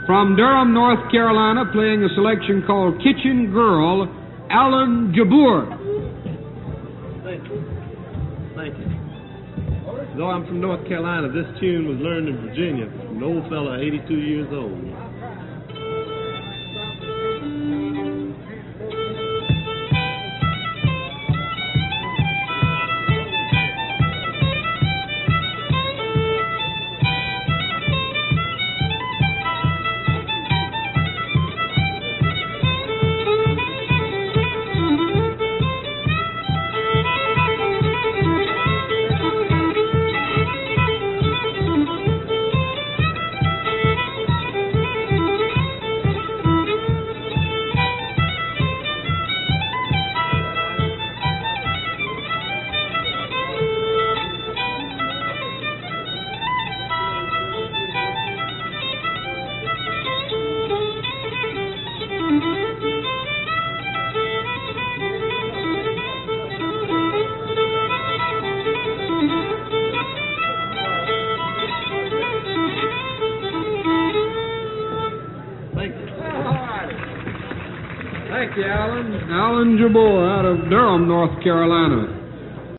From Durham, North Carolina, playing a selection called Kitchen Girl, Alan Jabbour. Thank you. Thank you. Though I'm from North Carolina, this tune was learned in Virginia from an old fella, 82 years old. Thank you, Alan. Alan Jabbour out of Durham, North Carolina.